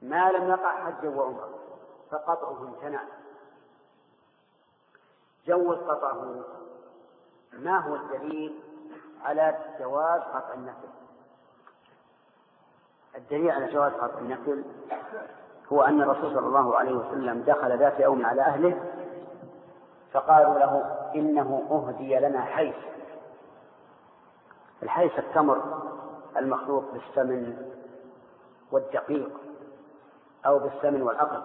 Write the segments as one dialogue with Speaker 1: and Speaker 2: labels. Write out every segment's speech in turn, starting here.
Speaker 1: ما لم يقع حجا وعمرة فقطعه امتنع. جوز قطعه. ما هو الدليل على جواز قطع النفل؟ الدليل على جواز قطع النفل هو أن الرسول صلى الله عليه وسلم دخل ذات يوم على أهله فقالوا له إنه أهدي لنا حيث. الحيث التمر المخلوط بالسمن والدقيق أو بالسمن والعقل.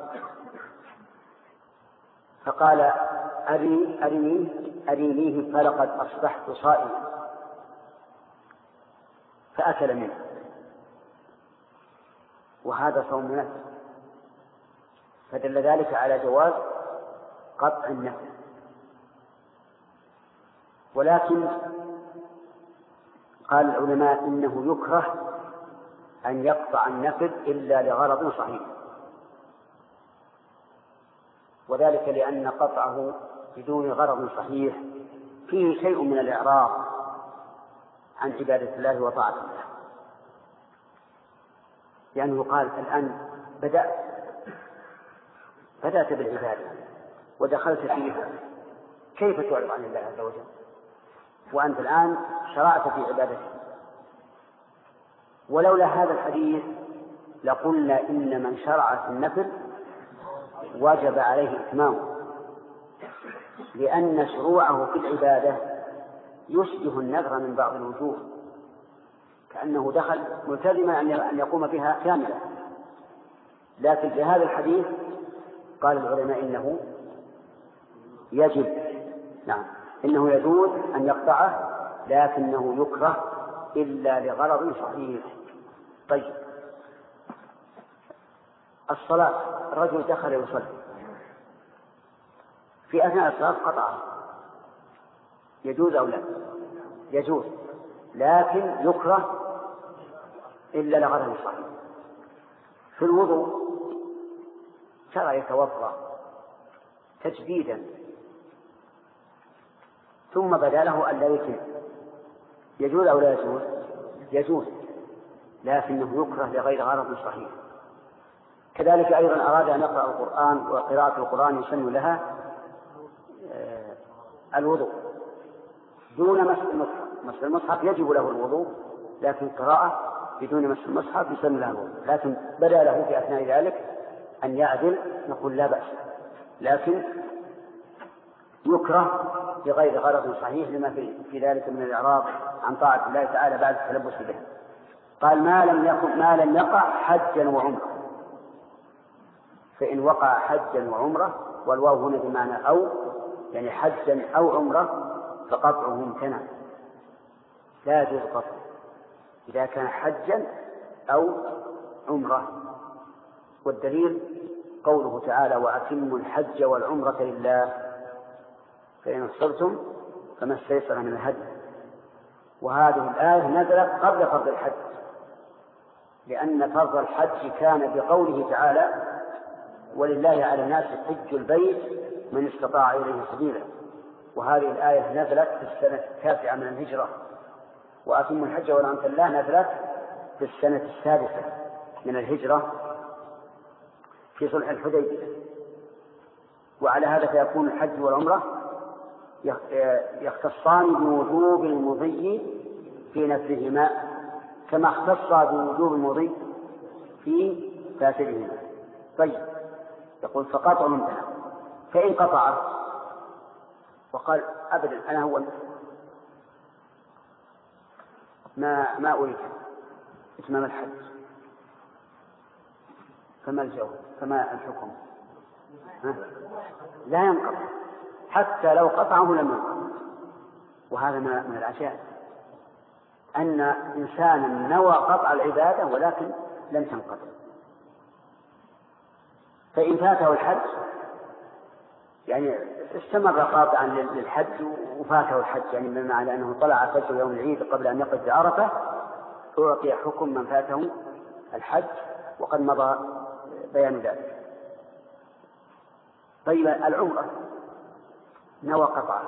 Speaker 1: فقال أرينيه فلقد أصبحت صائما، فأكل منه، وهذا صوم نفل، فدل ذلك على جواز قطع النفل. ولكن قال العلماء إنه يكره أن يقطع النفل إلا لغرض صحيح، وذلك لأن قطعه بدون غرض صحيح فيه شيء من الإعراض عن عبادة الله وطاعة الله، لأنه قال الآن بدأت بالعبادة ودخلت فيها، كيف تعرض عن الله عز وجل وأنت الآن شرعت في عبادته؟ ولولا هذا الحديث لقلنا إن من شرع في النفل وجب عليه إتمامه، لأن شروعه في العبادة يشبه النذر من بعض الوجوه، كأنه دخل ملتزما أن يقوم بها كاملة. لكن في هذا الحديث قال العلماء إنه يجب، نعم، إنه يجوز أن يقطعه، لكنه يكره إلا لغرض صحيح. طيب، الصلاة، الرجل دخل يصلي في أثناء الصلاة قطعه، يجوز أو لا؟ يجوز، لكن يكره إلا لغرض صحيح. في الوضوء ترى يتوضأ تجديدا ثم بدا له أن لا يتم، يجوز أو لا يجوز؟ يجوز، لكنه يكره لغير غرض صحيح. كذلك أيضا أراد أن يقرأ القرآن وقراءة القرآن يسن لها الوضوء دون مس المصحف. مس المصحف يجب له الوضوء، لكن قراءة بدون مس المصحف يسن لها الوضوء. لكن بدا له في أثناء ذلك أن يعدل، نقول لا بأس، لكن يكره بغير غرض صحيح لما في ذلك من الإعراض عن طاعة الله تعالى بعد التلبس به. قال ما لم يقع حجا وعمرة، فإن وقع حجا وعمرة، والواو هنا بمعنى أو، يعني حجا أو عمرة، فقطعه ممتنع، لا يجوز قطعه إذا كان حجا أو عمرة. والدليل قوله تعالى وأتموا الحج والعمرة لله فإن احصرتم فما استيسر من الهدي. وهذه الآية نزلت قبل فرض الحج، لأن فرض الحج كان بقوله تعالى ولله على الناس حج البيت من استطاع إليه سبيلا. وهذه الآية نزلت في السنة 9 من الهجرة، وأتموا الحج والعمرة لله نزلت في السنة 6 من الهجرة في صلح الحديبية. وعلى هذا فيكون الحج والعمرة يختصان بوجوب المضي في نفسهما كما اختص بوجوب المضي في فاسدهما. طيب، يقول فقطع ممتنع. فإن قطع وقال أبدا أنا هو ما أريد إتمام الحج، فما الجواب؟ فما الحكم؟ لا ينقض حتى لو قطعه لم ينقض. وهذا من العجائب أن إنسانا نوى قطع العبادة ولكن لم تنقض. فإن فاته الحج يعني استمر قاطعا للحج وفاته الحج، يعني بمعنى أنه طلع فجر يوم العيد قبل أن يقف بعرفة، أعطي حكم من فاته الحج، وقد مضى بيان ذلك. طيب، العمرة نوى قطعه،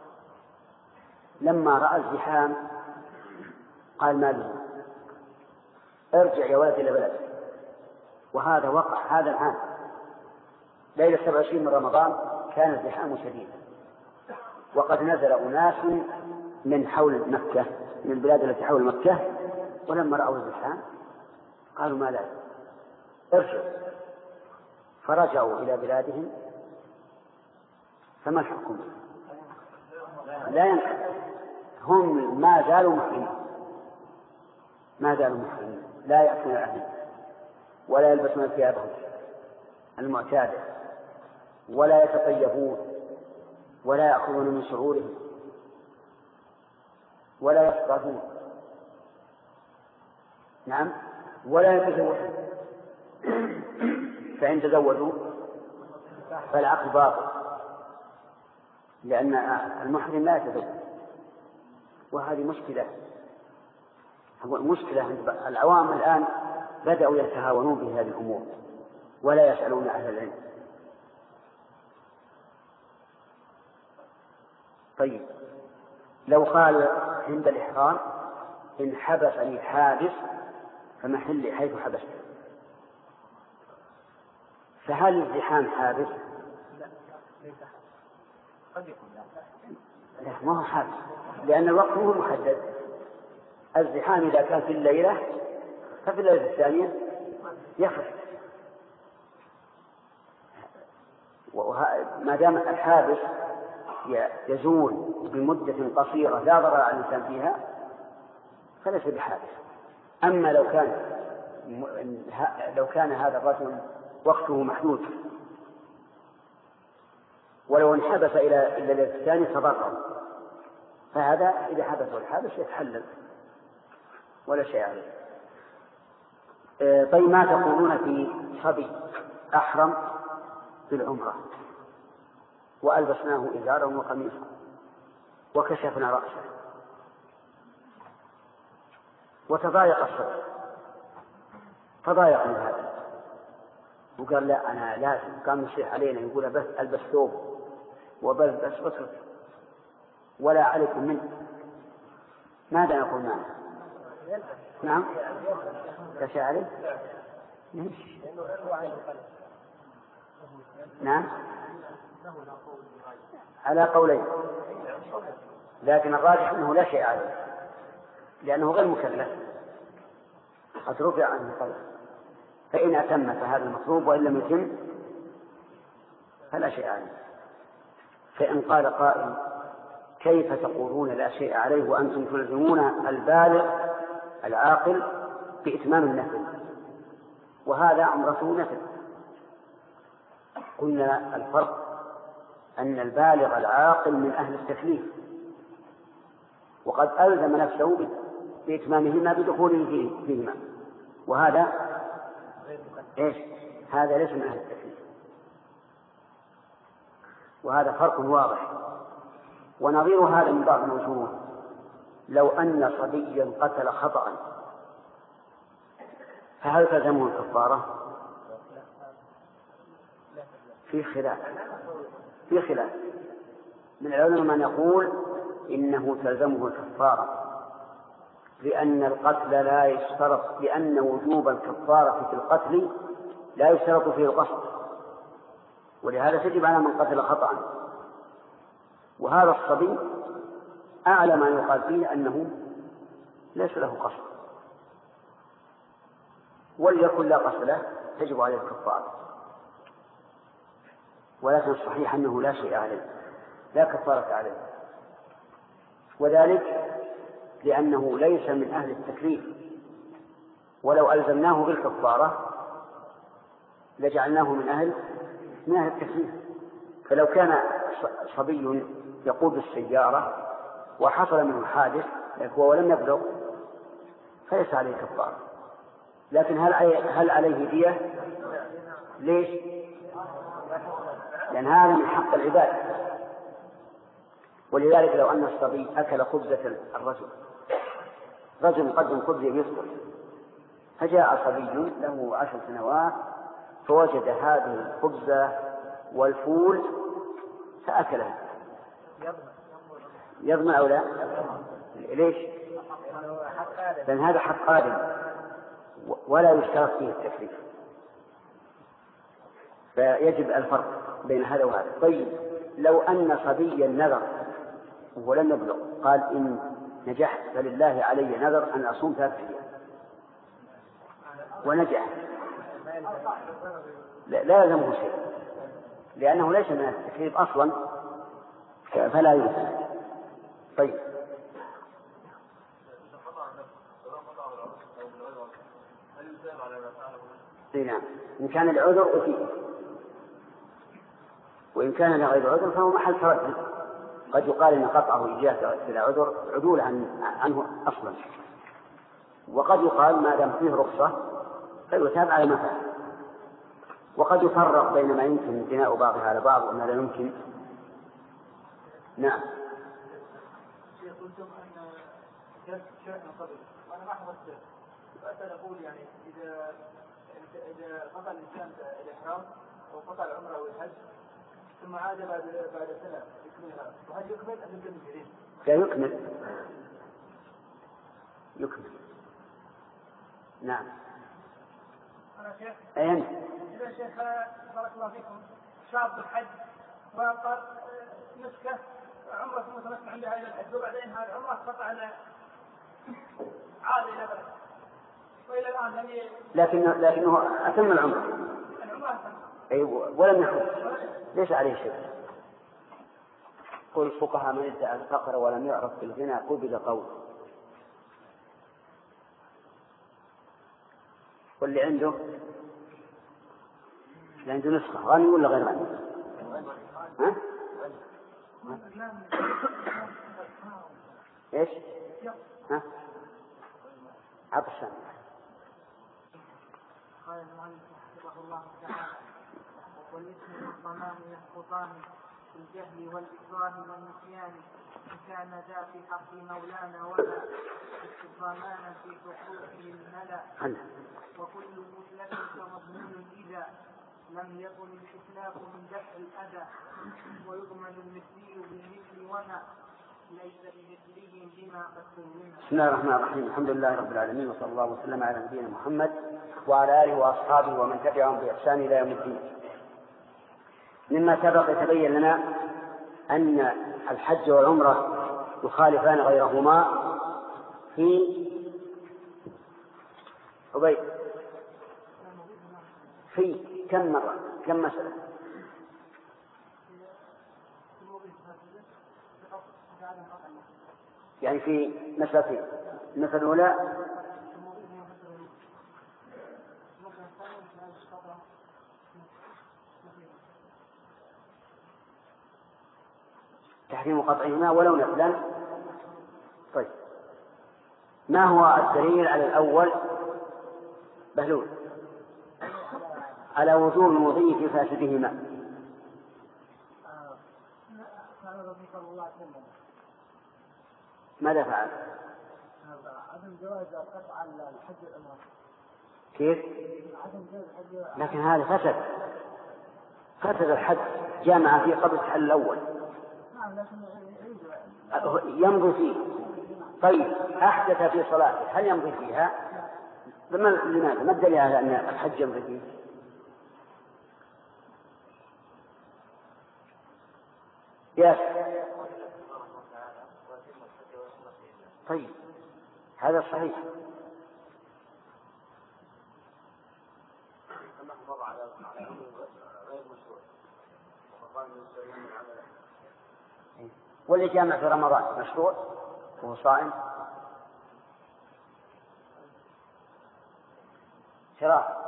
Speaker 1: لما رأى الزحام قال ما له ارجع يا ولد إلى بلدك، وهذا وقع هذا العام ليلة 27 من رمضان كان الزحام شديدا، وقد نزل أناس من حول مكة من البلاد التي حول مكة، ولما رأوا الزحام قالوا ما لا ارجعوا، فرجعوا إلى بلادهم. فما الحكم؟ لا ينفع، هم ما زالوا محرمين، لا يأكلون الأهل ولا يلبسون ثيابهم المعتادة ولا يتطيبون ولا يأخذون من شعورهم ولا يصطادون، نعم، ولا يتزوجون، فإن تزوجوا فالعقد باطل، لأن المحرم لا يتزوج. وهذه مشكلة عند العوام الآن، بدأوا يتهاونون بهذه الأمور ولا يسألون أهل العلم. طيب لو قال عند الإحرام إن حبسني حابس فمحلي حيث حبست، فهل الزحام حابس؟ لا، ما هو حابس، لأن الوقت هو محدد. الزحام إذا كان في الليلة ففي الليلة الثانية يخف، ما دام الحابس يزول بمدة قصيرة لا ضرر على الإنسان فيها فليس بحابس. أما لو كان هذا الرجل وقته محدود، ولو انحبس إلى الليلة الثانية تضرر، فهذا إذا حبسه الحابس يتحلل ولا شيء عليه. طيب ما تقولون في صبي أحرم بالعمرة وألبسناه إزارا وقميصا وكشفنا رأسه وتضايق الصدر، تضايق من هذا وقال لا أنا لازم، كان يصيح علينا يقول بس ألبس ثوب وبلبس بصر ولا عليكم منه، ماذا نقول معه؟ نعم كشف عليه؟ نعم على قولين، لكن الراجح أنه لا شيء عليه لأنه غير مكلف، قد رفع عنه القلم، فإن أتم فهذا المطلوب وإن لم يتم فلا شيء عليه. فإن قال قائل كيف تقولون لا شيء عليه وأنتم تلزمون البالغ العاقل بإتمام النفل وهذا عمرته نفل؟ قلنا الفرق أن البالغ العاقل من أهل التكليف وقد ألزم نفسه بإتمامهما بدخوله فيهما، وهذا إيش؟ هذا ليس من أهل التكليف، وهذا فرق واضح. ونظير هذا من بعض الوجوه لو أن صبيا قتل خطأ فهل تلزمه الكفارة؟ في خلاف من العلماء من يقول إنه تلزمه الكفارة، لأن القتل لا يشترط، لأن وجوب الكفارة في القتل لا يشترط فيه القصد، ولهذا تجب على من قتل خطأ. وهذا الصبي أعلى ما يقال فيه أنه ليس له قصد، وليكن لا قصد له تجب عليه الكفارة، ولكن الصحيح أنه لا شيء عليه، لا كفارة عليه، وذلك لأنه ليس من أهل التكليف، ولو ألزمناه بالكفارة لجعلناه من أهل التكليف. فلو كان صبي يقود السيارة وحصل منه حادث ولم يبلغ فليس عليه كفارة، لكن هل عليه دية؟ ليش؟ لأن هذا من حق العباد. ولذلك لو أن الصبي أكل خبزة رجل قدم خبز يسقط، فجاء صبي له 10 سنوات فوجد هذه الخبزة والفول فأكلها، يضمن أو لا؟ ليش؟ لأن هذا حق آدم ولا يشترط فيه التكليف، فيجب الفرق بين هذا وهذا. طيب لو أن صبيا نذر ولم يبلغ قال إن نجحت فلله علي نذر أن أصوم 3 أيام ونجح، لا يلزمه شيء لأنه ليس من التكليف أصلا فلا يلزم. طيب نعم، إن كان العذر أتيه، وإن كان لغير عذر فهو محل تردد. قد يقال إن قطعه إجازة إلى عذر عدول عنه أصلا، وقد يقال ما دام فيه رخصة فيتاب على ما فعل. وقد يفرق بين ما يمكن بناء بعضها على بعض وما لا يمكن. نعم.
Speaker 2: قلتم أن جلس شيء من قبل وأنا ما حفظت، فأسأل أقول يعني إذا قطع الإنسان الإحرام أو قطع العمرة أو الحج ثم عاد بعد سنة يكملها، وهل يكمل أم يكمل جديد؟
Speaker 1: لا يكمل. نعم.
Speaker 2: أنا شيخ.
Speaker 1: أين؟
Speaker 2: إذا شيخ بارك الله فيكم شاب الحج وقال نسكه عمرة متمتع عندها إلى الحج وبعدين هذه العمرة قطع عاد إلى بلد وإلى الآن
Speaker 1: لكنه أتم العمرة. أيوة ولم يحج ليس عليه شيء. قل الفقهاء من ادعى الفقر ولم يعرف بالغنى قبل قوله. واللي عنده نسخة غني ولا غير غني؟ ها؟ ايش؟ ها؟ عطشان.
Speaker 2: قال المؤلف رحمه الله تعالى: والاسم والضمان يسقطان في الجهل والإكراه والنسيان، إن كان ذا في حق مولانا ولا استضمانا في حقوقه الملا، وكل مطلق كمضمون إذا لم يكن الإتلاف من دفع الأذى، ويضمن المثلي بالمثل وما ليس بمثله بما قد سلمنا.
Speaker 1: بسم الله الرحمن الرحيم، الحمد لله رب العالمين، وصلى الله وسلم على نبينا محمد وعلى آله وأصحابه ومن تبعهم بإحسان إلى يوم الدين. مما سبق يتبين لنا أن الحج والعمرة يخالفان غيرهما في كم مرة، كم مسألة؟ يعني في مسألتين. المسألة الأولى تحريم قطعهما ولو نفلا. طيب ما هو الدليل على الأول؟ بهلول على وجوب المضي في فاسدهما. ماذا فعل؟
Speaker 2: عدم جواز قطع الحج والعمرة.
Speaker 1: كيف؟ لكن هذا فسد الحج، جامع فيه قبل التحلل الأول يمضي فيه. طيب أحدث في صلاته هل يمضي فيها؟ لماذا؟ ما الدليل على أن الحج يمضي فيه؟ طيب هذا صحيح. واللي جامع في رمضان مشروع وهو صائم شراء.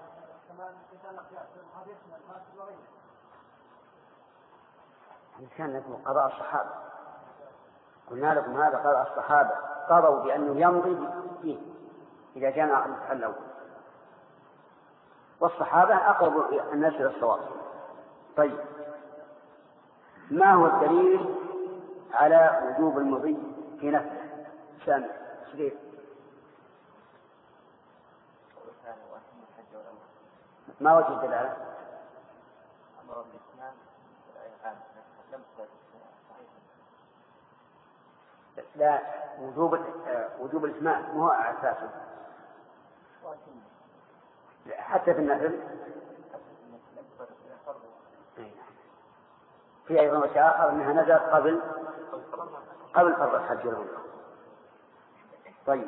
Speaker 1: كان لكم قضاء الصحابة، قلنا لكم هذا قضاء الصحابة قضوا بأنه يمضي فيه إذا كان عقد التحلل، والصحابة أقرب الناس إلى الصواب. طيب ما هو الدليل على وجوب المضي في نفسه؟ سامع شريف. ما وجه الدلالة؟ لا، وجوب الإتمام ما هو أساسه حتى في النفل. في أيضا وجه آخر أنها نزلت قبل فرض الحج والعمرة. طيب،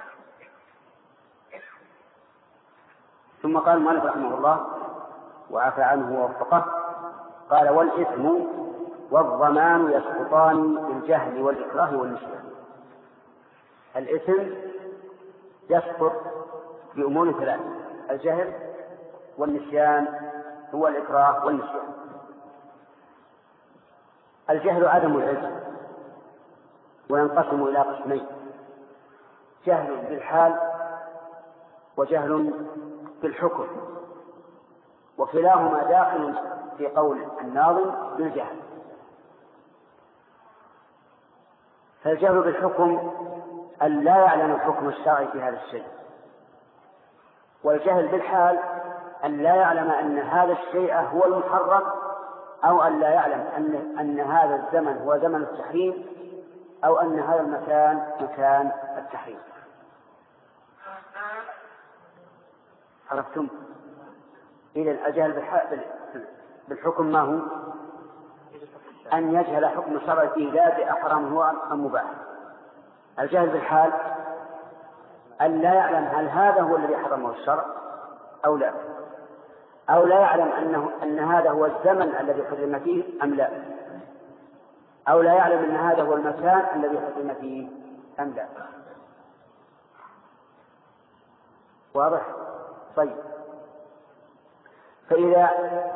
Speaker 1: ثم قال المؤلف رحمه الله وعفى عنه ووفقه، قال: والإثم والضمان يسقطان بالجهل والإكراه والنسيان. الإثم يسقط بأمور ثلاث: الجهل والنسيان هو الإكراه والنسيان. الجهل عدم العلم، وينقسم إلى قسمين: جهل بالحال وجهل بالحكم، وكلاهما داخل في قول الناظم بالجهل. فالجهل بالحكم أن لا يعلم الحكم الشرعي في هذا الشيء، والجهل بالحال أن لا يعلم أن هذا الشيء هو المحرم، أو أن لا يعلم أن هذا الزمن هو زمن التحريم، أو أن هذا المكان مكان التحريم. عرفتم؟ إذن الجهل بالحكم ما هو؟ أن يجهل حكم الشرع فيه لا بأحرم هو أم مباح. الجهل بالحال أن لا يعلم هل هذا هو الذي حرمه الشرع أو لا، أو لا يعلم أن هذا هو الزمن الذي حرم فيه أم لا، أو لا يعلم أن هذا هو المكان الذي حرم فيه أم لا. واضح؟ طيب، فإذا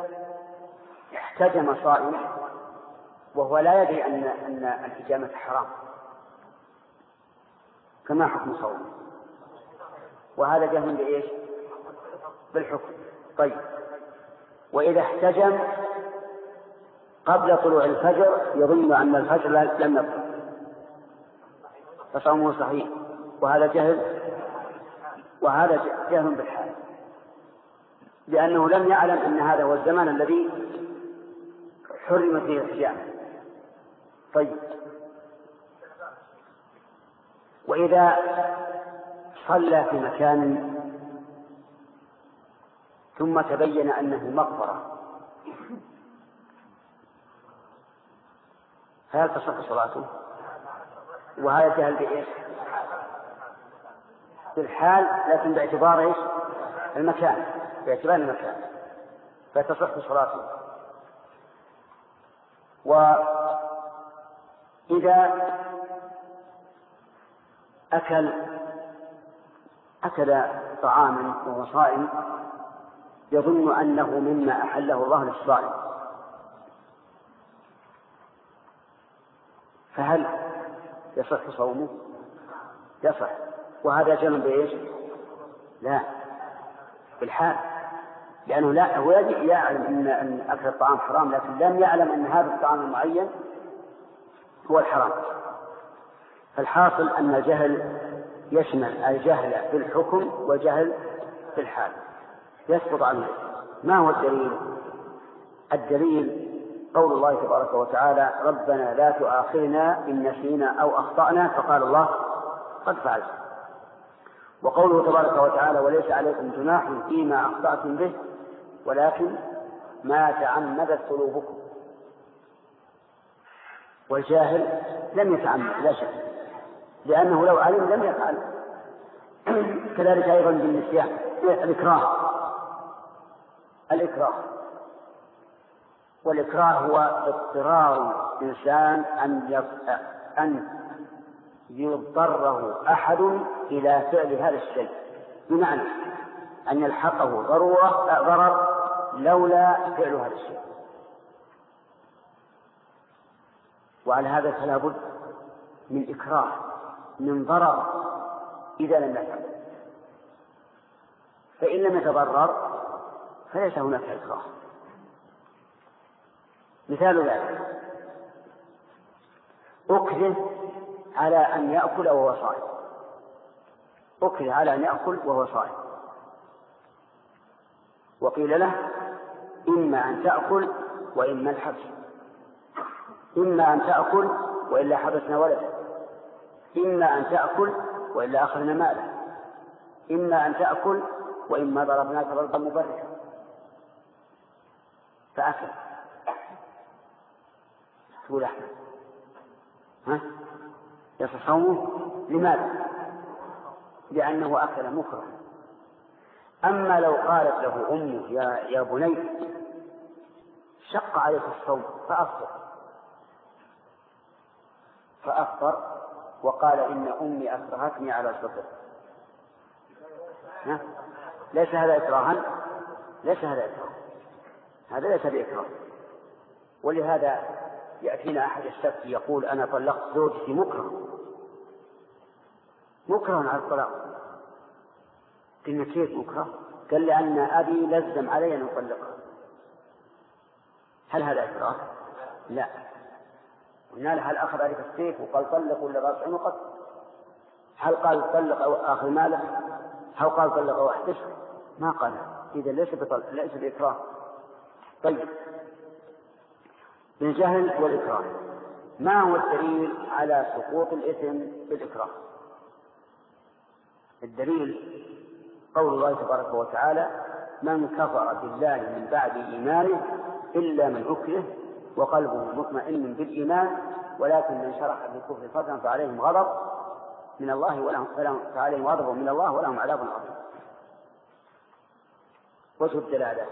Speaker 1: احتجم صائم وهو لا يدري أن الحجامة حرام، فما حكم صومه؟ وهذا جهل بإيش؟ بالحكم. طيب، وإذا احتجم قبل طلوع الفجر يظن أن الفجر لم يطلع فصومه صحيح، وهذا جهل بالحال، لأنه لم يعلم أن هذا هو الزمن الذي حرم فيه الحجامة. طيب، وإذا صلى في مكان ثم تبين أنه مقبرة، هل تصح صلاته؟ وهذا جهل بإيش؟ بالحال، لكن باعتبار إيش؟ المكان، باعتبار المكان، فتصح صلاته. وإذا أكل طعاما وهو صائم يظن أنه مما أحله الله للصائم، فهل يصح صومه؟ يصح. وهذا جهل بإيش؟ لا، بالحال، لأنه لا هو يعلم أن أكل الطعام حرام، لكن لم يعلم أن هذا الطعام المعين هو الحرام. فالحاصل أن الجهل يشمل الجهل بالحكم وجهل بالحال، يسقط عنه. ما هو الدليل؟ الدليل قول الله تبارك وتعالى: ربنا لا تؤاخذنا إن نسينا أو أخطأنا، فقال الله: قد فعلت. وقوله تبارك وتعالى: وليس عليكم جناح فيما أخطأتم به ولكن ما تعمدت قلوبكم. والجاهل لم يتعمد لا شك، لأنه لو علم لم يفعل. كذلك أيضا بالنسيان. الإكراه والإكراه هو اضطرار الإنسان أن يضطره أحد إلى فعل هذا الشيء، بمعنى أن يلحقه ضرر لولا فعل هذا الشيء، وعلى هذا فلا بد من إكراه، من ضرر إذا لم يفعل. فإن لم يتضرر فليس هناك إكراه. مثال ذلك: أكره على أن يأكل وهو صائم، أكره على أن يأكل وهو صائم، وقيل له: إما أن تأكل وإما الحبس، إما أن تأكل وإلا حبسنا ولده، إما أن تأكل وإلا أخذنا ماله، إما أن تأكل وإما ضربناك ضربا مبرحا، فأكل. تقول أحمد؟ ها؟ يصح صومه. لماذا؟ لأنه أكل مكره. أما لو قالت له أمه يا بني شق عليك الصوم فأفطر وقال إن أمي أكرهتني على الفطر، ليس هذا إكراها؟ ليس هذا إكراه، هذا ليس بإكراه. ولهذا يأتينا أحد السبت يقول أنا طلقت زوجتي مكرها على الطلاق. قلنا كيف مكره؟ قال لأن أبي لزم علي أن أطلقها. هل هذا إكراه؟ لا. قلنا له هل أخذ عليك السيف وقال طلق ولا راجع وقت؟ هل قال طلق أو آخذ ماله؟ هل قال طلق أو احتش؟ ما قال. إذا ليس بإكراه. طيب، بالجهل والإكراه، ما هو الدليل على سقوط الإثم بالإكراه؟ الدليل قول الله تبارك وتعالى من كفر بالله من بعد إيمانه إلا من أكره وقلبه مطمئن بالإيمان ولكن من شرح بالكفر صدرا فعليهم غضب من الله ولهم عذاب عظيم. وجه الدلالة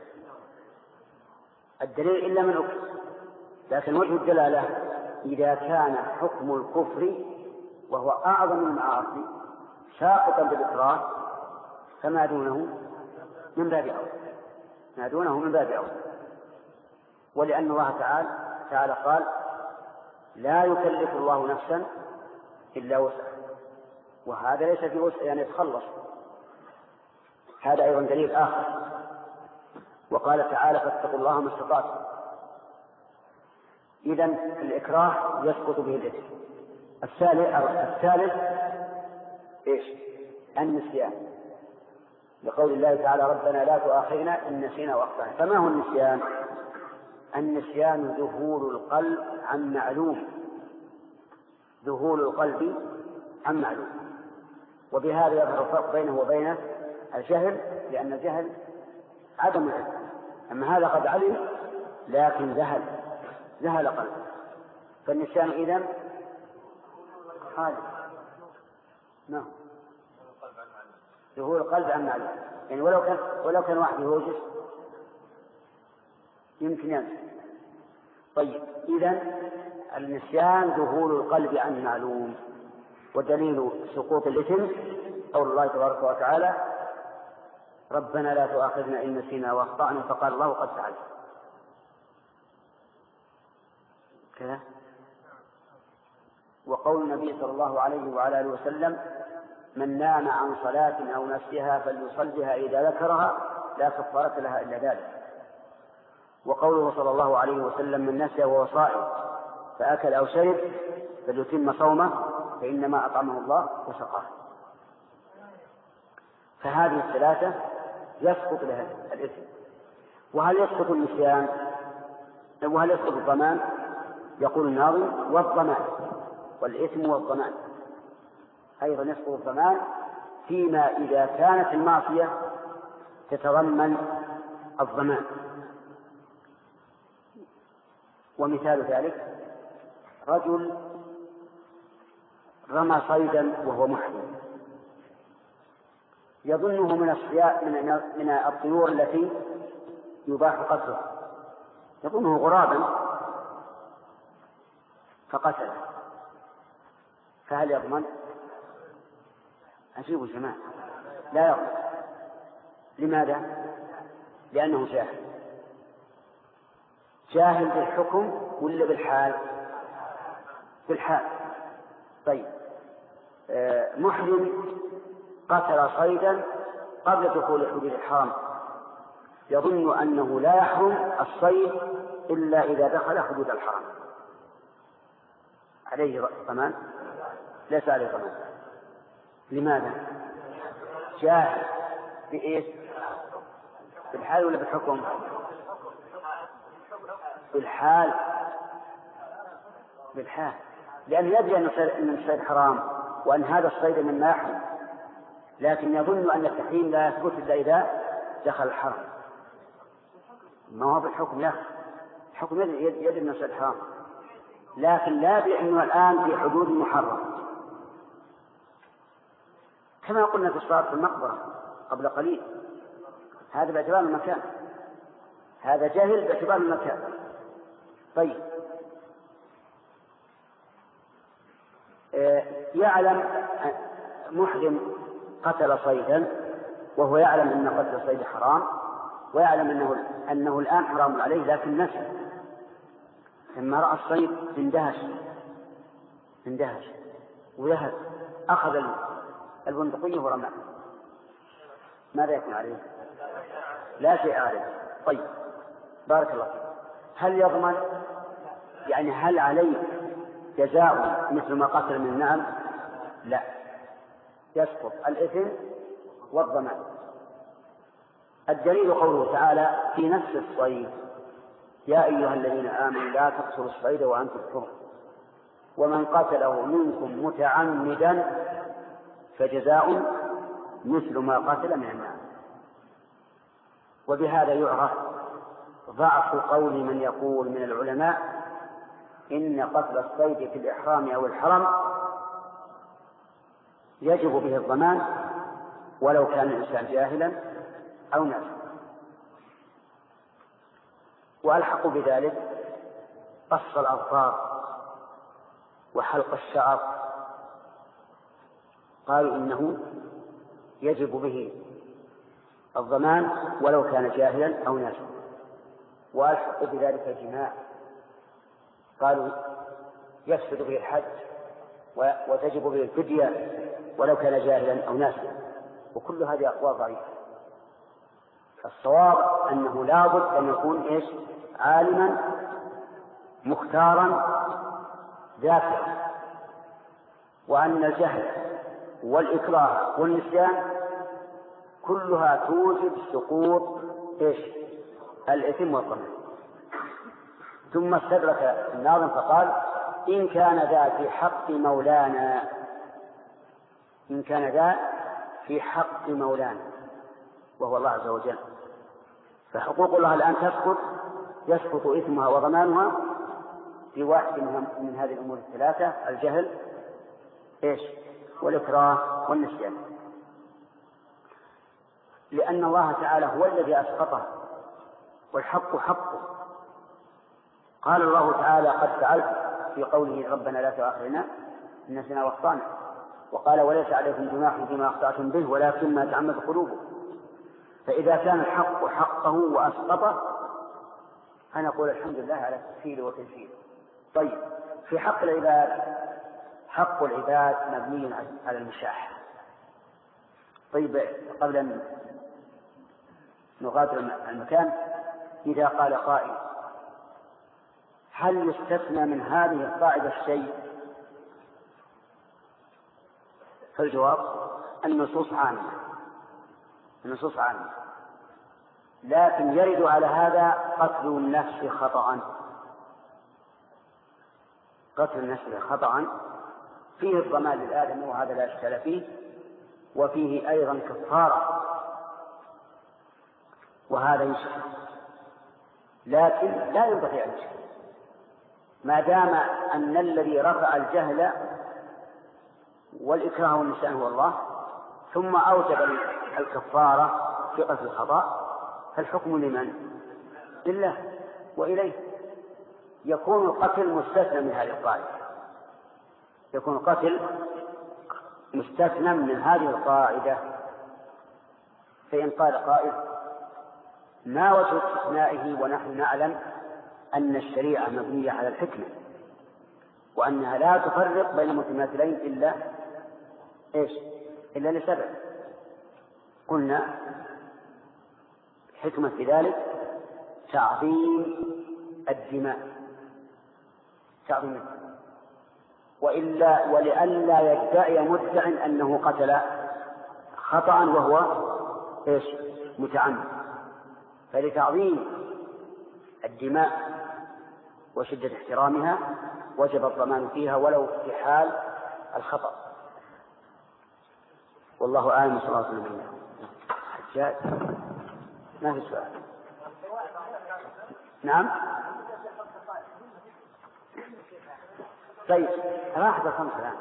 Speaker 1: الدليل إلا من أكره، لكن وجه الدلالة إذا كان حكم الكفر وهو أعظم المعاصي ساقطا بالإكراه فما دونه من باب أولى. ولأن الله تعالى قال لا يكلف الله نفسا إلا وسعها، وهذا ليس في وسع يعني يتخلص. هذا أيضا دليل آخر. وقال تعالى فاتقوا الله ما استطعتم. إذن الإكراه يسقط به الإثم. الثالث إيش؟ النسيان، لقول الله تعالى ربنا لا تؤاخذنا إن نسينا وأخطأنا. فما هو النسيان؟ النسيان ذهول القلب عن معلوم. وبهذا يظهر الفرق بينه وبين الجهل، لأن الجهل عدم العلم، أما هذا قد علم لكن ذهل قلبه. فالنسيان إذن حادث. نعم، ذهول القلب عن معلوم، يعني ولو كان واحد يوجس يمكن ينسى. طيب، إذن النسيان ذهول القلب عن معلوم. ودليل سقوط الإثم قول الله تبارك وتعالى ربنا لا تؤاخذنا إن نسينا وأخطأنا فقال الله قد فعلت كذا. وقول النبي صلى الله عليه وعلى آله وسلم من نام عن صلاة أو نسيها فليصلها إذا ذكرها لا كفارة لها إلا ذلك. وقوله صلى الله عليه وسلم من نسي وهو صائم فأكل أو شرب فليتم صومه فإنما أطعمه الله وسقاه. فهذه الثلاثة يسقط لها الإثم. وهل يسقط النسيان وهل يسقط الضمان؟ يقول الناظم والضمان والإثم والضمان. أيضا يسقط الضمان فيما إذا كانت المعصية تتضمن الضمان. ومثال ذلك رجل رمى صيدا وهو محرم يظنه من الطيور التي يباح قتلها، يظنه غرابا فقتله، فهل يضمن؟ عجيب الجماعة، لا يضمن. لماذا؟ لأنه جاهل بالحكم ولا بالحال. طيب، محرم قتل صيدا قبل دخول حدود الحرم يظن أنه لا يحرم الصيد إلا إذا دخل حدود الحرم، عليه ضمان؟ ليس عليه ضمان. لماذا؟ جاهل بإيش؟ بالحال ولا بالحكم؟ بالحال، لأنه يدري أن الصيد حرام وأن هذا الصيد مما يحرم، لكن يظن أن التحريم لا يثبت إلا إذا دخل الحرم. ما هو بالحكم؟ لا، الحكم يدري أن الصيد حرام لكن لا بأنه الآن في حدود محرم، كما قلنا في الصلاة في المقبرة قبل قليل، هذا باعتبار المكان، هذا جاهل باعتبار المكان. طيب، يعلم محرم قتل صيدا وهو يعلم أن قتل الصيد حرام، ويعلم أنه الآن حرام عليه، لكن نسي. لما رأى الصيد اندهش وذهب أخذ البندقية ورماه، ماذا يكون عليه؟ لا شيء عليه. طيب، بارك الله فيك. هل يضمن؟ يعني هل عليه جزاء مثل ما قتل من النعم؟ لا، يسقط الإثم والضمان. الدليل قوله تعالى في نفس الصيد: يا أيها الذين آمنوا لا تقتلوا الصيد وأنتم حرم ومن قتله منكم متعمدا فجزاء مثل ما قتل من النعم. وبهذا يعرف ضعف قول من يقول من العلماء إن قتل الصيد في الإحرام أو الحرم يجب به الضمان ولو كان الإنسان جاهلا أو ناسا. وألحق بذلك قص الأظفار وحلق الشعر، قالوا إنه يجب به الضمان ولو كان جاهلا أو ناسا. وألحق بذلك الجماع، قالوا يفسد به الحج وتجب به الفدية ولو كان جاهلا أو ناسا. وكل هذه أقوال ضعيفة. الصواب أنه لابد أن يكون عالما مختارا ذاكرا، وأن الجهل والإكراه والنسيان كلها توجب سقوط الإثم والضمان. ثم استدرك الناظم فقال: إن كان ذا في حق مولانا، إن كان ذا في حق مولانا وهو الله عز وجل، فحقوق الله الآن يسقط إثمها وضمانها في واحد من هذه الأمور الثلاثة: الجهل والإكراه والنسيان. لأن الله تعالى هو الذي أسقطه والحق حقه. قال الله تعالى: قد فعلت، في قوله: ربنا لا تؤاخذنا إن نسينا واخطأنا. وقال: وليس عليكم جناح فيما أخطأتم به ولكن ما تعمد قلوبكم. فإذا كان الحق حقه وأسقطه فنقول الحمد لله على التكفير والتنفيذ. طيب، في حق العباد، حق العباد مبني على المشاحة. طيب، قبل أن نغادر المكان، إذا قال قائل: هل يستثنى من هذه القاعدة الشيء؟ فالجواب: النصوص عامة، لكن يرد على هذا قتل النفس خطأ. قتل النفس خطأ فيه الضمان للآدم وهذا لا إشكال فيه، وفيه أيضا كفارة وهذا يشكل، لكن لا ينبغي أن يشكل ما دام أن الذي رفع الجهل والإكراه والنسيان هو الله، ثم أوجب الكفارة في قتل الخطأ، فالحكم لمن؟ لله، وإليه يكون القتل مستثنى من هذه القاعدة، يكون القتل مستثنى من هذه القاعدة. فإن قال قائل: ما وجه استثنائه ونحن نعلم أن الشريعة مبنية على الحكمة وأنها لا تفرق بين متماثلين إلا لسبب؟ قلنا حكمة في ذلك تعظيم الدماء، ولئلا يدعي مدع أنه قتل خطأ وهو متعمد. فلتعظيم الدماء وشدة احترامها وجب الضمان فيها ولو في حال الخطأ. والله أعلم. صلى الله عليه وسلم. حجاج ما في سؤال. نعم. طيب راحت الخمس الآن.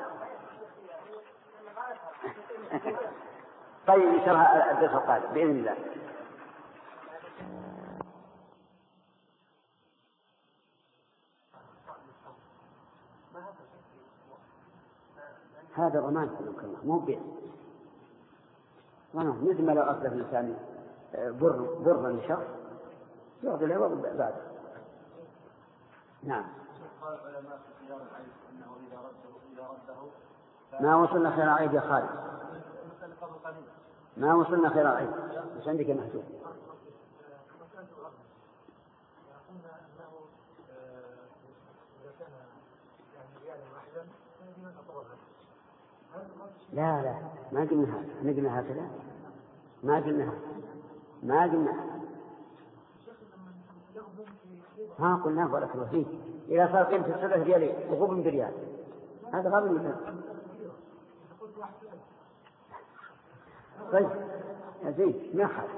Speaker 1: طيب إن شاء الله الدرس القادم بإذن الله. هذا ضمان مو بيع، مثل ما لو أصلح الإنسان برا لشخص يعطي له بعد. نعم.
Speaker 3: قال العلماء في خيار العيب أنه إذا رده
Speaker 1: ما وصلنا خيار العيب يا خالد، ما وصلنا خيار العيب، مش عندك محسوب. لا ما قلنا هذا، نقلنا هكذا، ما قلنا ها قلنا بارك الله فيك. إذا صار قيمة السلعة ريالين وغبن بريال هذا غبن مثلا. طيب يا زيد ما حال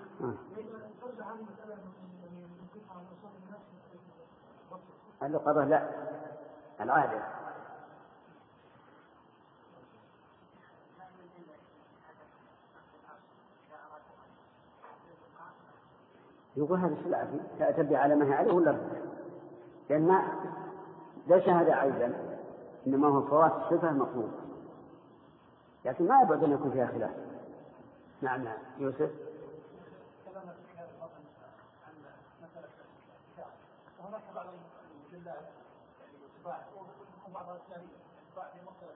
Speaker 1: القضاء لا العادة. يقول هذا السلعة تبي على ما هي عليه ولا لأن ما ليس هذا عيبا، إنما هو فوات الصفة مطلوب، لكن ما يبعد أن يكون فيها خلاف. نعم يوسف.
Speaker 3: هناك بعض المجلات بعض في مصر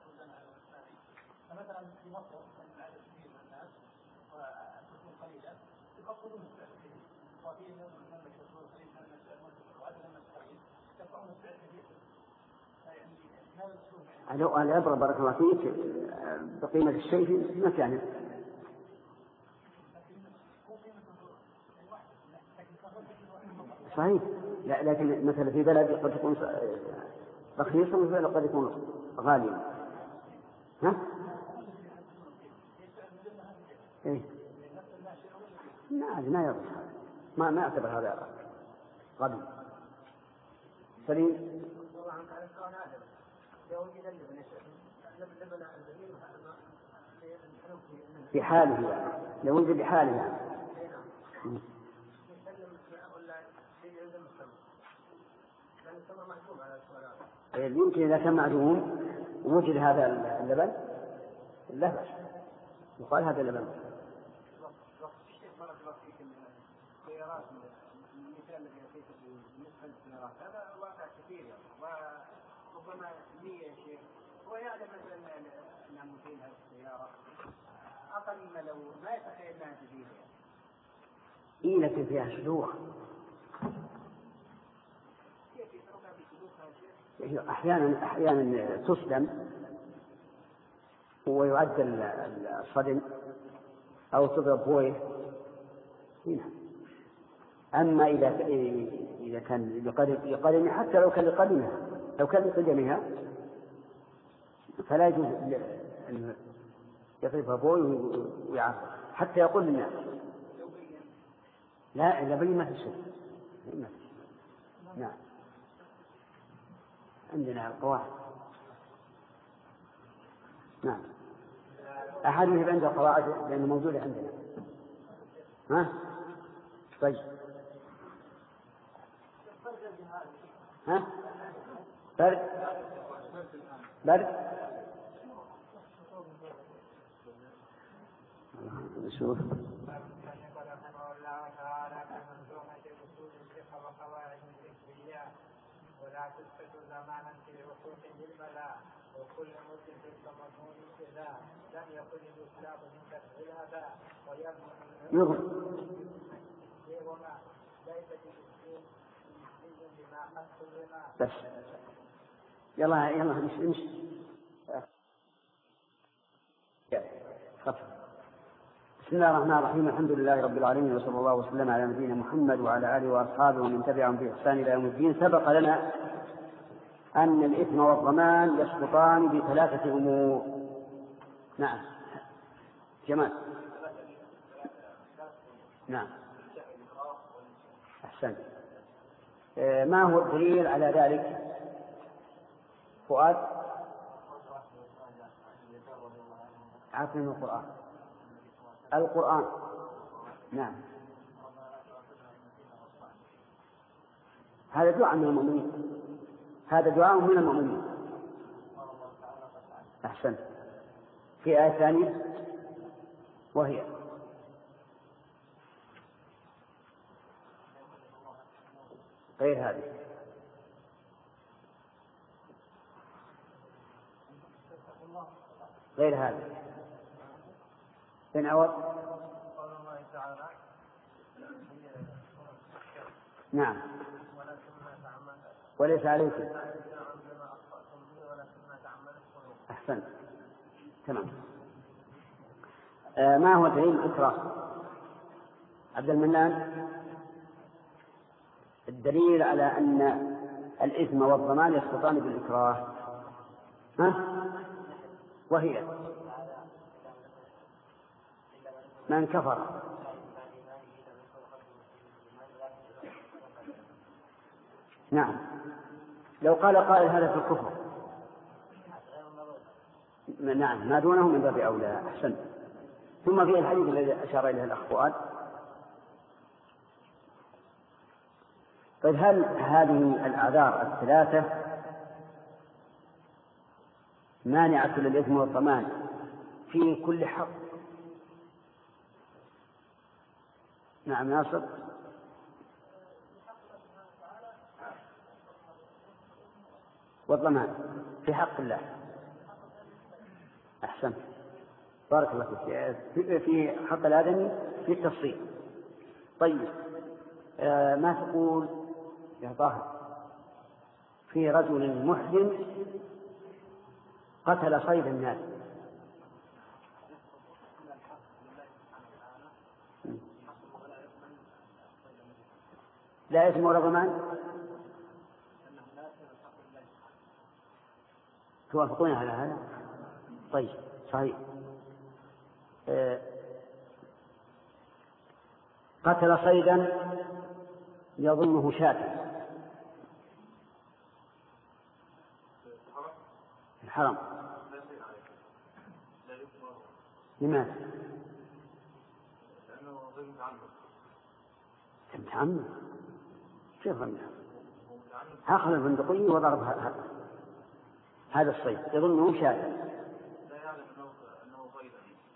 Speaker 3: فمثلا في مصر من عدد كثير من الناس وتكون قليلة يقصدون السعر وفي المملكة السعودية وعدد الناس قليل يدفعون السعر كبير. يعني هذا الأسلوب
Speaker 1: العبرة بارك الله فيك بقيمة الشيء في مكانه. صحيح، لكن مثلا في بلد قد تكون رخيصا وفي بلد قد يكون غاليا. ها؟ إيه؟ ما يضر، ما يعتبر هذا غبي. سليم. في حاله يعني. لو وجد بحاله يعني. يمكن إذا كان معدوم وجد هذا اللبن لا بأس يقال هذا اللبن.
Speaker 3: هذا واقع كثير وربما نية يا شيخ هو يعلم مثلا أن مثيل هذه السيارة أقل ما لو ما يتخيل أنها جديدة.
Speaker 1: إيه لكن فيها شلوخ. أحيانا تسلم ويعدل الصدم أو تضرب بويه هنا. أما إذا كان لقدمها حتى لو كان لقدمها فلا يجوز أن يضربها بويه ويعرف حتى يقول للناس لا إلا بين ما تشوف. نعم عندنا قواعد. نعم أحد يجب عنده قواعد لأنه موجودة عندنا. ها طيب ها برد نشوف.
Speaker 2: ولا تثبت زمانا في عقوق بالبلاء وكل مسلم كمضمون كذا لم يكن الاسلام من كسر الاداء ويضمن ليس بالمسلم بما قد كلنا.
Speaker 1: بس يلا نمشي. بسم الله الرحمن الرحيم. الحمد لله رب العالمين وصلى الله وسلم على نبينا محمد وعلى آله وأصحابه ومن تبعهم بإحسان إلى يوم الدين. سبق لنا أن الإثم والضمان يسقطان بثلاثة أمور. نعم جمال. نعم أحسن. ما هو الدليل على ذلك؟ فؤاد عافنا من القرآن. نعم، هذا دعاء من المؤمنين، هذا دعاء من المؤمنين. أحسن. في آية ثانية وهي غير هذه. غير هذه بن عوض. نعم، وليس عليكم. أحسن، تمام. ما هو دليل الإكراه عبد المنان؟ الدليل على أن الإثم والضمان يسقطان بالإكراه. وهي من كفر. نعم، لو قال قائل هذا في الكفر، نعم، ما دونه من باب أولى. أحسن. ثم في الحديث الذي أشار إليه الأخ فؤاد. طيب، هل هذه الأعذار الثلاثة مانعة للإثم والضمان في كل حق؟ نعم ناصر. والضمان في حق الله. أحسن، بارك الله فيك. في حق الآدمي في التفصيل. طيب، ما تقول يا طاهر في رجل محرم قتل صيد الناس؟ لا إثم ولا ضمان؟ توافقون على هذا؟ طيب، صحيح. قتل صيدا يظنه شاة الحرم. لماذا؟
Speaker 3: لأنه غير
Speaker 1: متعمد. كيف أخذ البندقية وضرب هذا الصيد يظنه شاة.
Speaker 3: لا يعلم أنه صيد.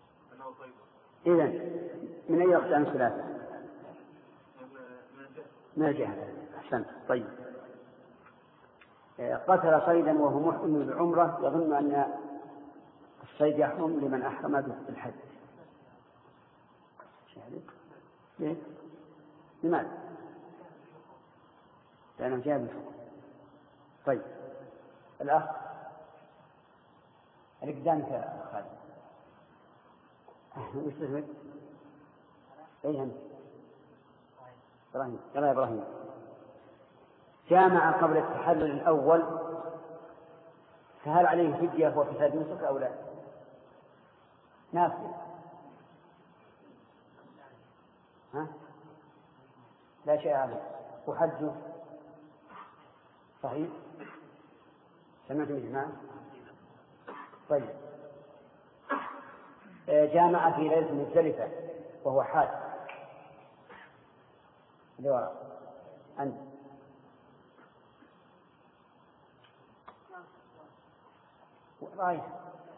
Speaker 1: إذن من أي أقسام الثلاثة؟ من الجهل. أحسن. طيب، قتل صيدا وهو محرم بالعمرة يظن أن الصيد يحرم لمن أحرم بالحج. ليه؟ لماذا؟ لأنه جاء بالحكم. طيب، الأخ قدامك خالد. وش تسوي؟ أي هم؟ إبراهيم. يلا يا إبراهيم. جامع قبل التحلل الأول، فهل عليه فدية وفساد نسك أو لا؟ نافذ. لا شيء عليه. وحجه صحيح. سمعت من جماعة. طيب، جامع في ليلة مزدلفة وهو حاج. أنت رايح.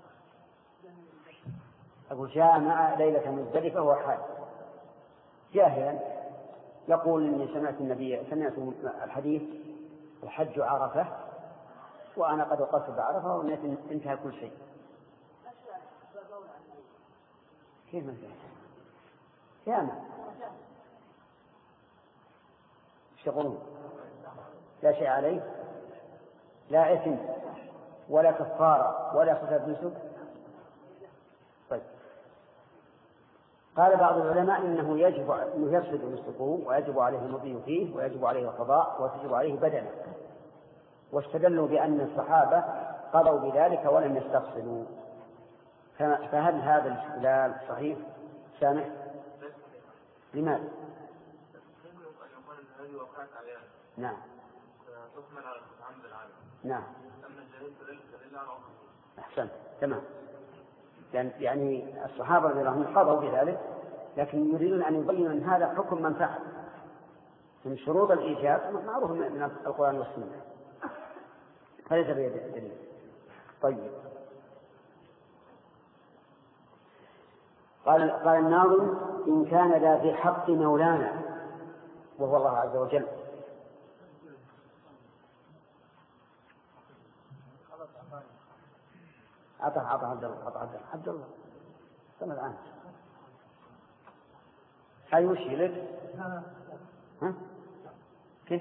Speaker 1: أقول جامع ليلة مزدلفة وهو حاج جاهلا يقول إني سمعت الحديث الحج عرفة وأنا قد وقفت بعرفة وانتهى كل شيء. كيف مثلا جامع؟ ايش يقولون؟ لا شيء عليه، لا إثم ولا كفارة ولا فساد نسك. طيب، قال بعض العلماء إنه يفسد نسكه ويجب عليه المضي فيه ويجب عليه القضاء وتجب عليه بدنه، واستدلوا بأن الصحابة قضوا بذلك ولم يستفصلوا. فهل هذا الاستدلال صحيح سامح؟ لماذا؟
Speaker 3: نعم. حكما على عمد العالم.
Speaker 1: نعم.
Speaker 3: أما الجهل فلله على عمره.
Speaker 1: أحسن تمام. يعني الصحابة رضي الله عنهم قضوا بذلك، لكن يريدون أن يبينوا أن هذا حكم من فعل من شروط الإيجاب معروف من القرآن والسنة، فليس بدليل. طيب، قال الناظم: إن كان ذا في حق مولانا، وهو الله عز وجل. عطى عبد الله سمع الآن. هاي وش لك؟ ها؟ كيف؟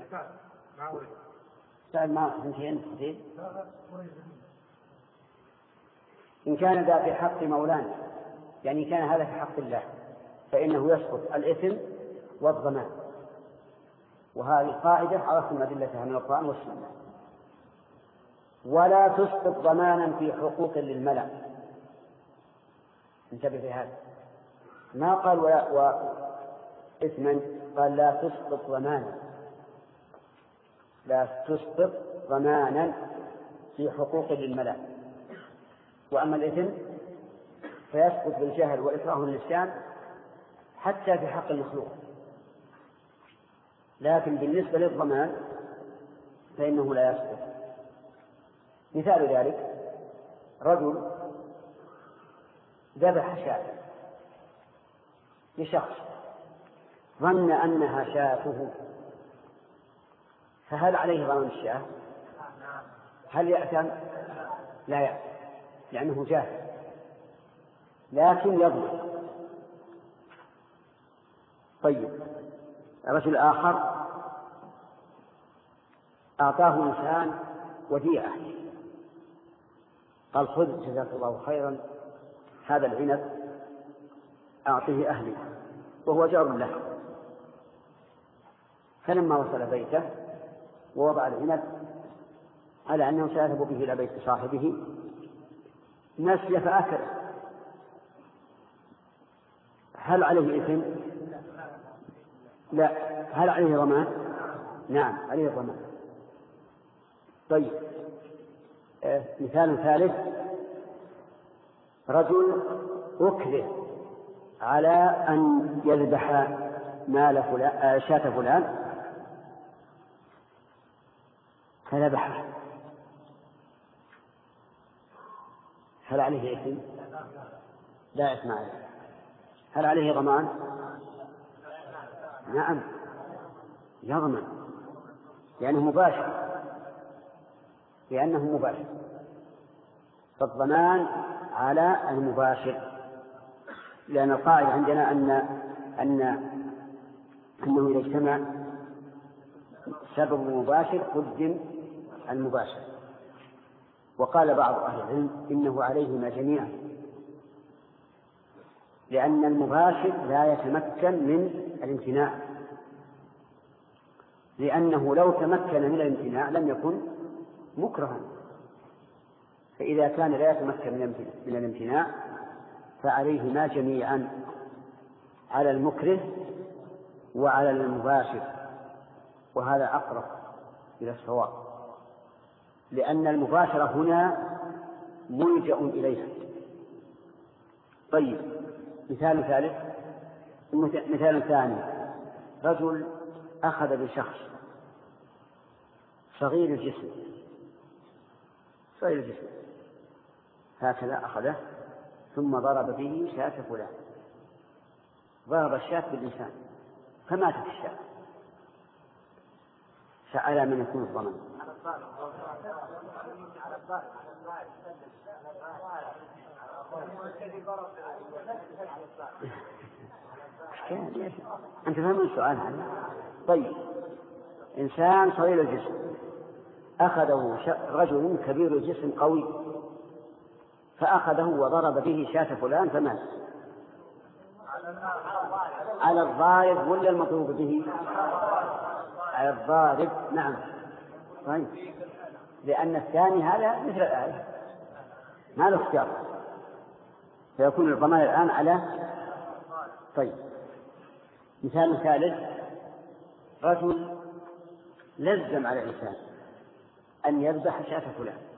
Speaker 1: سأل ما فهمتين. إن كان ذا في حق مولانا، يعني كان هذا في حق الله، فإنه يسقط الإثم والضمان. وهذه القاعدة عرفنا أدلتها من القرآن والسنة. ولا تسقط ضمانا في حقوق للملأ. انتبه لهذا، ما قال وإثما، قال لا تسقط ضمانا، لا تسقط ضمانا في حقوق للملأ. وأما الإثم فيسقط بالجهل وإكراه النسيان حتى في حق المخلوق، لكن بالنسبة للضمان فإنه لا يسقط. مثال ذلك: رجل ذبح شاة لشخص ظن أنها شاته، فهل عليه ضمان الشاة؟ هل يأثم؟ لا يأثم، لأنه جاهل، لكن يضمن. طيب، رجل آخر أعطاه إنسان وديعة، قال: خذ جزاك الله خيرا هذا العنب أعطيه أهلي، وهو جار له. فلما وصل بيته ووضع العنب على أنه سيذهب به إلى بيت صاحبه، نسي فأكله. هل عليه إثم؟ لا. هل عليه ضمان؟ نعم، عليه ضمان. طيب، مثال ثالث: رجل أكره على أن يذبح مال فلان، شاة فلان، فذبحه، هل عليه إثم؟ لا إثم عليه. هل عليه ضمان؟ نعم، يضمن، لأنه مباشر، فالضمان على المباشر، لأن القاعدة عندنا أنه إذا اجتمع سبب مباشر قدم المباشر. وقال بعض أهل العلم إنه عليهما جميعا، لأن المباشر لا يتمكن من الامتناع، لأنه لو تمكن من الامتناع لم يكن مكرها، فإذا كان لا يتمكن من الامتناع فعليهما جميعا، على المكره وعلى المباشر، وهذا أقرب إلى الصواب، لأن المباشرة هنا ملجأ إليها. طيب، مثال ثالث. مثال ثاني: رجل أخذ بشخص صغير الجسم هكذا أخذه، ثم ضرب به شاة فلان، ضرب الشاة بالإنسان فماتت الشاة، فعلى من يكون الضمان؟ أنت فهم السؤال هذا؟ طيب، إنسان صغير الجسم أخذه رجل كبير الجسم قوي، فأخذه وضرب به شاة فلان فمات، على الضارب ولا المضروب به؟ على الضارب. نعم. طيب، لأن الثاني هذا مثل الآية ما له اختيار، فيكون الضمان الآن على. طيب، مثال ثالث: رجل لزم على الإنسان أن يذبح شاة فلان،